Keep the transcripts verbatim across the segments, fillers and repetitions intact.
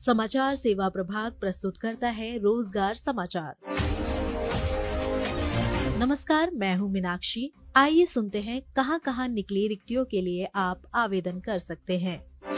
समाचार सेवा प्रभाग प्रस्तुत करता है रोजगार समाचार। नमस्कार, मैं हूं मीनाक्षी। आइए सुनते हैं कहां कहां निकली रिक्तियों के लिए आप आवेदन कर सकते हैं।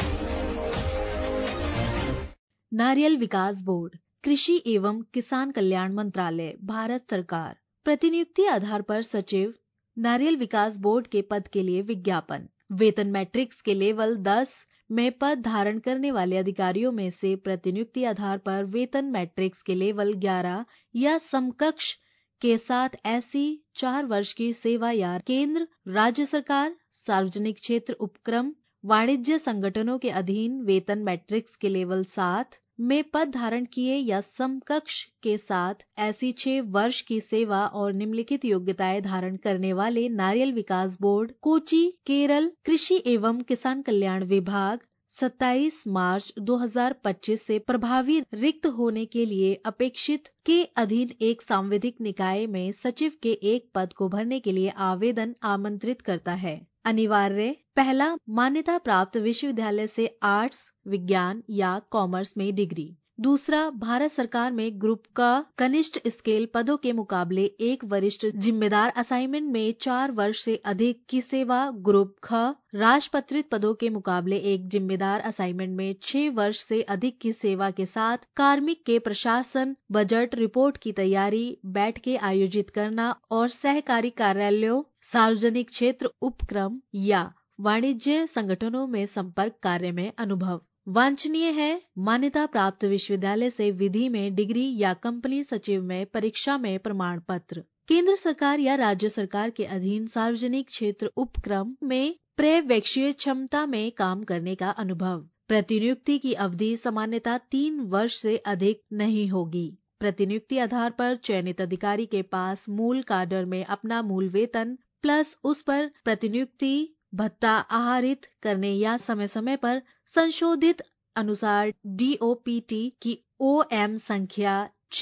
नारियल विकास बोर्ड, कृषि एवं किसान कल्याण मंत्रालय, भारत सरकार। प्रतिनियुक्ति आधार पर सचिव, नारियल विकास बोर्ड के पद के लिए विज्ञापन। वेतन मैट्रिक्स के लेवल दस में पद धारण करने वाले अधिकारियों में से प्रतिनियुक्ति आधार पर वेतन मैट्रिक्स के लेवल ग्यारह या समकक्ष के साथ ऐसी चार वर्ष की सेवा या केंद्र, राज्य सरकार, सार्वजनिक क्षेत्र उपक्रम, वाणिज्य संगठनों के अधीन वेतन मैट्रिक्स के लेवल सात में पद धारण किए या समकक्ष के साथ ऐसी छह वर्ष की सेवा और निम्नलिखित योग्यताएं धारण करने वाले नारियल विकास बोर्ड, कोची, केरल, कृषि एवं किसान कल्याण विभाग सत्ताईस मार्च दो हज़ार पच्चीस से प्रभावी रिक्त होने के लिए अपेक्षित के अधीन एक सांविधिक निकाय में सचिव के एक पद को भरने के लिए आवेदन आमंत्रित करता है। अनिवार्य: पहला, मान्यता प्राप्त विश्वविद्यालय से आर्ट्स, विज्ञान या कॉमर्स में डिग्री। दूसरा, भारत सरकार में ग्रुप का कनिष्ठ स्केल पदों के मुकाबले एक वरिष्ठ जिम्मेदार असाइनमेंट में चार वर्ष से अधिक की सेवा। ग्रुप ख, राजपत्रित पदों के मुकाबले एक जिम्मेदार असाइनमेंट में छह वर्ष से अधिक की सेवा के साथ कार्मिक के प्रशासन, बजट रिपोर्ट की तैयारी, बैठकें आयोजित करना और सहकारी कार्यालयों, सार्वजनिक क्षेत्र उपक्रम या वाणिज्य संगठनों में संपर्क कार्य में अनुभव। वांछनीय है: मान्यता प्राप्त विश्वविद्यालय से विधि में डिग्री या कंपनी सचिव में परीक्षा में प्रमाण पत्र। केंद्र सरकार या राज्य सरकार के अधीन सार्वजनिक क्षेत्र उपक्रम में पर्यवेक्षीय क्षमता में काम करने का अनुभव। प्रतिनियुक्ति की अवधि सामान्यतः तीन वर्ष से अधिक नहीं होगी। प्रतिनियुक्ति आधार पर चयनित अधिकारी के पास मूल काडर में अपना मूल वेतन प्लस उस पर प्रतिनियुक्ति भत्ता आहरित करने या समय समय पर संशोधित अनुसार डीओपीटी की ओएम संख्या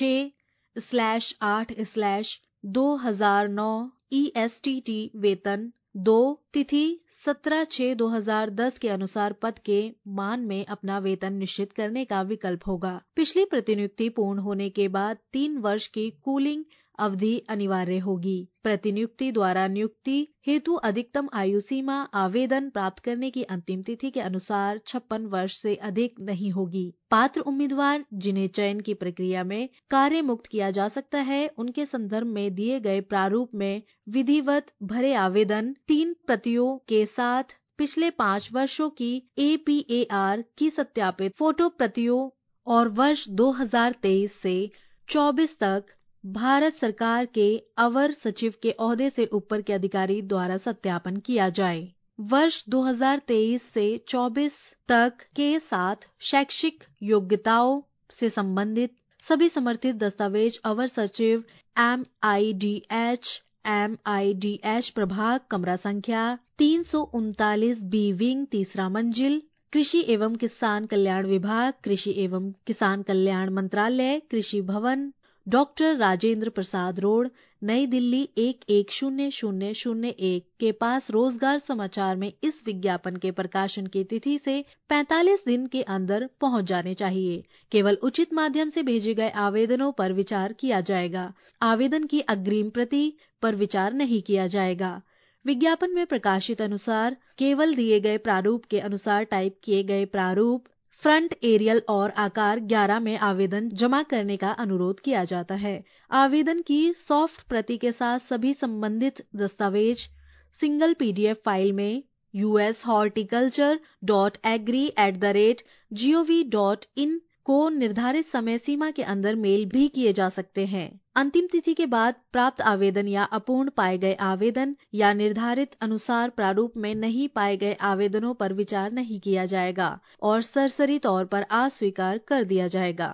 छह स्लैश आठ स्लैश दो हजार नौ ईएसटीटी वेतन दो तिथि सत्रह छह दो हजार दस के अनुसार पद के मान में अपना वेतन निश्चित करने का विकल्प होगा। पिछली प्रतिनियुक्ति पूर्ण होने के बाद तीन वर्ष की कूलिंग अवधि अनिवार्य होगी। प्रतिनियुक्ति द्वारा नियुक्ति हेतु अधिकतम आयु सीमा आवेदन प्राप्त करने की अंतिम तिथि के अनुसार छप्पन वर्ष से अधिक नहीं होगी। पात्र उम्मीदवार जिन्हें चयन की प्रक्रिया में कार्य मुक्त किया जा सकता है, उनके संदर्भ में दिए गए प्रारूप में विधिवत भरे आवेदन तीन प्रतियों के साथ पिछले पाँच वर्षों की एपीएआर की सत्यापित फोटो प्रतियों और वर्ष दो हज़ार तेईस से चौबीस तक भारत सरकार के अवर सचिव के ओहदे से ऊपर के अधिकारी द्वारा सत्यापन किया जाए। वर्ष दो हज़ार तेईस से चौबीस तक के साथ शैक्षिक योग्यताओं से संबंधित सभी समर्थित दस्तावेज अवर सचिव M I D H M I D H प्रभाग, कमरा संख्या तीन सौ उनतालीस बी विंग, तीसरा मंजिल, कृषि एवं किसान कल्याण विभाग, कृषि एवं किसान कल्याण मंत्रालय, कृषि भवन, डॉक्टर राजेंद्र प्रसाद रोड, नई दिल्ली एक एक शून्य शून्य शून्य एक के पास रोजगार समाचार में इस विज्ञापन के प्रकाशन की तिथि से पैंतालीस दिन के अंदर पहुंच जाने चाहिए। केवल उचित माध्यम से भेजे गए आवेदनों पर विचार किया जाएगा। आवेदन की अग्रिम प्रति पर विचार नहीं किया जाएगा। विज्ञापन में प्रकाशित अनुसार केवल दिए गए प्रारूप के अनुसार टाइप किए गए प्रारूप, फ्रंट एरियल और आकार ग्यारह में आवेदन जमा करने का अनुरोध किया जाता है। आवेदन की सॉफ्ट प्रति के साथ सभी संबंधित दस्तावेज सिंगल पीडीएफ फाइल में US horticulture dot agri at the rate gov dot in को निर्धारित समय सीमा के अंदर मेल भी किए जा सकते हैं। अंतिम तिथि के बाद प्राप्त आवेदन या अपूर्ण पाए गए आवेदन या निर्धारित अनुसार प्रारूप में नहीं पाए गए आवेदनों पर विचार नहीं किया जाएगा और सरसरी तौर पर अस्वीकार कर दिया जाएगा।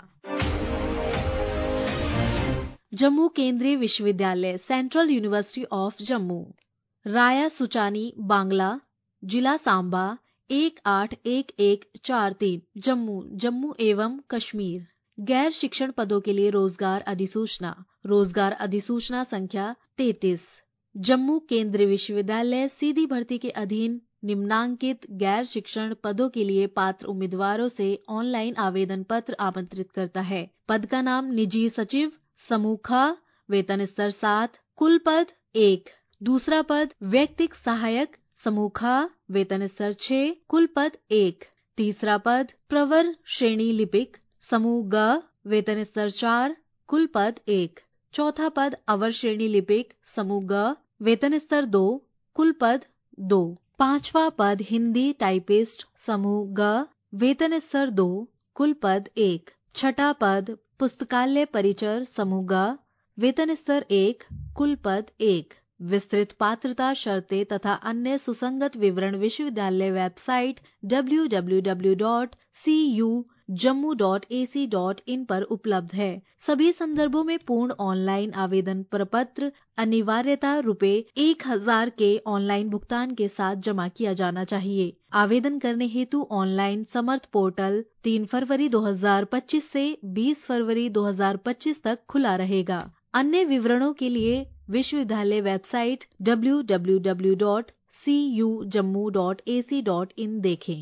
जम्मू केंद्रीय विश्वविद्यालय, सेंट्रल यूनिवर्सिटी ऑफ जम्मू, राया सुचानी बांग्ला, जिला सांबा एक आठ एक एक चार तीन, जम्मू जम्मू एवं कश्मीर। गैर शिक्षण पदों के लिए रोजगार अधिसूचना। रोजगार अधिसूचना संख्या तैंतीस। जम्मू केंद्रीय विश्वविद्यालय सीधी भर्ती के अधीन निम्नांकित गैर शिक्षण पदों के लिए पात्र उम्मीदवारों से ऑनलाइन आवेदन पत्र आमंत्रित करता है। पद का नाम निजी सचिव, समूह ख, वेतन स्तर सात, कुल पद एक। दूसरा पद व्यक्तिक सहायक, समूह ख, वेतन स्तर छह, कुल पद एक। तीसरा पद प्रवर श्रेणी लिपिक, समूह ग, वेतन स्तर चार, कुल पद एक। चौथा पद अवर श्रेणी लिपिक, समूह ग, वेतन स्तर दो, कुल पद दो। पांचवा पद हिंदी टाइपिस्ट, समूह ग, वेतन स्तर दो, कुल पद एक। छठा पद पुस्तकालय परिचर, समूह ग, वेतन स्तर एक, कुल पद एक। विस्तृत पात्रता शर्तें तथा अन्य सुसंगत विवरण विश्वविद्यालय website W W W dot C U Jammu dot A C dot in पर उपलब्ध है। सभी संदर्भों में पूर्ण ऑनलाइन आवेदन प्रपत्र अनिवार्यता रुपए एक हजार के ऑनलाइन भुगतान के साथ जमा किया जाना चाहिए। आवेदन करने हेतु ऑनलाइन समर्थ पोर्टल तीन फरवरी दो हजार पच्चीस से बीस फरवरी दो हजार पच्चीस तक खुला रहेगा। अन्य विवरणों के लिए विश्वविद्यालय website W W W dot C U Jammu dot A C dot in देखें।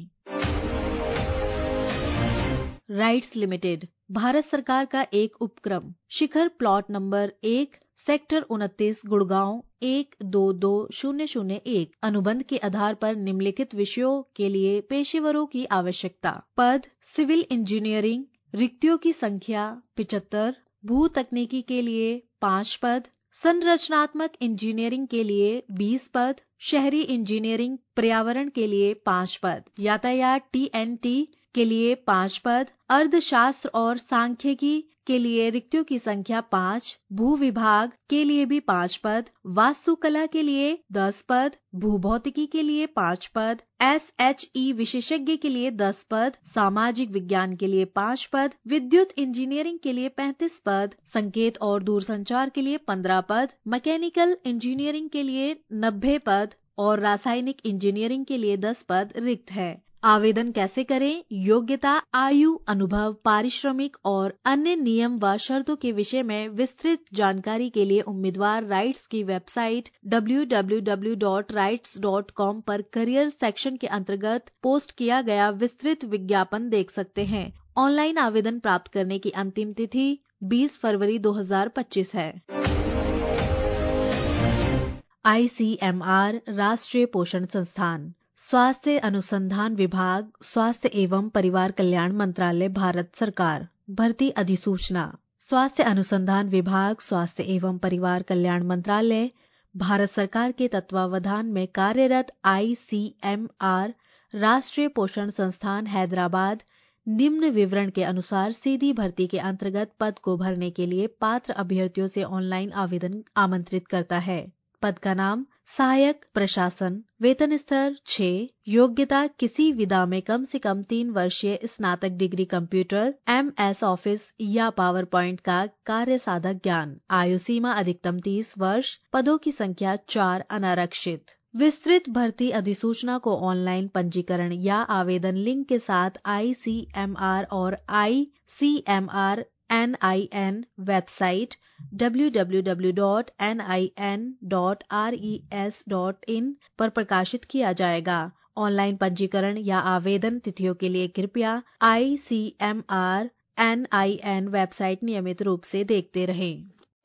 राइट्स लिमिटेड भारत सरकार का एक उपक्रम शिखर प्लॉट नंबर एक सेक्टर उनतीस गुड़गांव एक दो दो शून्य शून्य एक अनुबंध के आधार पर निम्नलिखित विषयों के लिए पेशेवरों की आवश्यकता। पद सिविल इंजीनियरिंग, रिक्तियों की संख्या पिचहत्तर। भू तकनीकी के लिए पाँच पद। संरचनात्मक इंजीनियरिंग के लिए बीस पद। शहरी इंजीनियरिंग पर्यावरण के लिए पाँच पद। यातायात टी एन टी के लिए पाँच पद। अर्थशास्त्र और सांख्यिकी के लिए रिक्तियों की संख्या पाँच। भू विभाग के लिए भी पाँच पद। वास्तुकला के लिए दस पद। भूभौतिकी के लिए पाँच पद। एस एच ई विशेषज्ञ के लिए दस पद। सामाजिक विज्ञान के लिए पाँच पद। विद्युत इंजीनियरिंग के लिए पैंतीस पद। संकेत और दूरसंचार के लिए पंद्रह पद। मैकेनिकल इंजीनियरिंग के लिए नब्बे पद और रासायनिक इंजीनियरिंग के लिए दस पद रिक्त है। आवेदन कैसे करें? योग्यता, आयु, अनुभव, पारिश्रमिक और अन्य नियम व शर्तों के विषय में विस्तृत जानकारी के लिए उम्मीदवार राइट्स की website W W W dot RITES dot com पर करियर सेक्शन के अंतर्गत पोस्ट किया गया विस्तृत विज्ञापन देख सकते हैं। ऑनलाइन आवेदन प्राप्त करने की अंतिम तिथि बीस फरवरी दो हजार पच्चीस है। आई सी एम आर राष्ट्रीय पोषण संस्थान, स्वास्थ्य अनुसंधान विभाग, स्वास्थ्य एवं परिवार कल्याण मंत्रालय, भारत सरकार। भर्ती अधिसूचना। स्वास्थ्य अनुसंधान विभाग, स्वास्थ्य एवं परिवार कल्याण मंत्रालय, भारत सरकार के तत्वावधान में कार्यरत आई सी एम आर राष्ट्रीय पोषण संस्थान हैदराबाद निम्न विवरण के अनुसार सीधी भर्ती के अंतर्गत पद को भरने के लिए पात्र अभ्यर्थियों से ऑनलाइन आवेदन आमंत्रित करता है। पद का नाम सहायक प्रशासन, वेतन स्तर छह, योग्यता किसी विधा में कम से कम तीन वर्षीय स्नातक degree computer, M S office या पावर पॉइंट का कार्य साधक ज्ञान, आयु सीमा अधिकतम तीस वर्ष, पदों की संख्या चार, अनारक्षित। विस्तृत भर्ती अधिसूचना को ऑनलाइन पंजीकरण या आवेदन लिंक के साथ आई सी एम आर और I C M R N I N website W W W dot N I N dot res dot in पर प्रकाशित किया जाएगा। ऑनलाइन पंजीकरण या आवेदन तिथियों के लिए कृपया I C M R N I N website नियमित रूप से देखते रहें।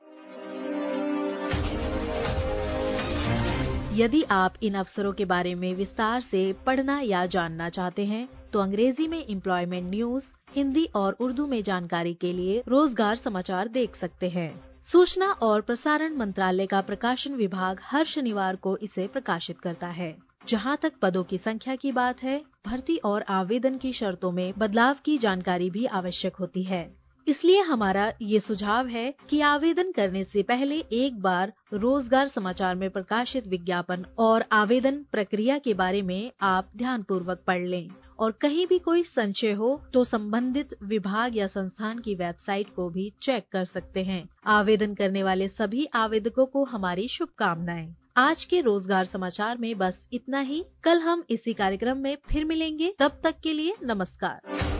यदि आप इन अवसरों के बारे में विस्तार से पढ़ना या जानना चाहते हैं तो अंग्रेजी में एम्प्लॉयमेंट न्यूज, हिंदी और उर्दू में जानकारी के लिए रोजगार समाचार देख सकते हैं। सूचना और प्रसारण मंत्रालय का प्रकाशन विभाग हर शनिवार को इसे प्रकाशित करता है। जहां तक पदों की संख्या की बात है, भर्ती और आवेदन की शर्तों में बदलाव की जानकारी भी आवश्यक होती है। इसलिए हमारा ये सुझाव है कि आवेदन करने से पहले एक बार रोजगार समाचार में प्रकाशित विज्ञापन और आवेदन प्रक्रिया के बारे में आप ध्यान पूर्वक पढ़ लें और कहीं भी कोई संशय हो तो संबंधित विभाग या संस्थान की वेबसाइट को भी चेक कर सकते हैं। आवेदन करने वाले सभी आवेदकों को हमारी शुभकामनाएं। आज के रोजगार समाचार में बस इतना ही। कल हम इसी कार्यक्रम में फिर मिलेंगे। तब तक के लिए नमस्कार।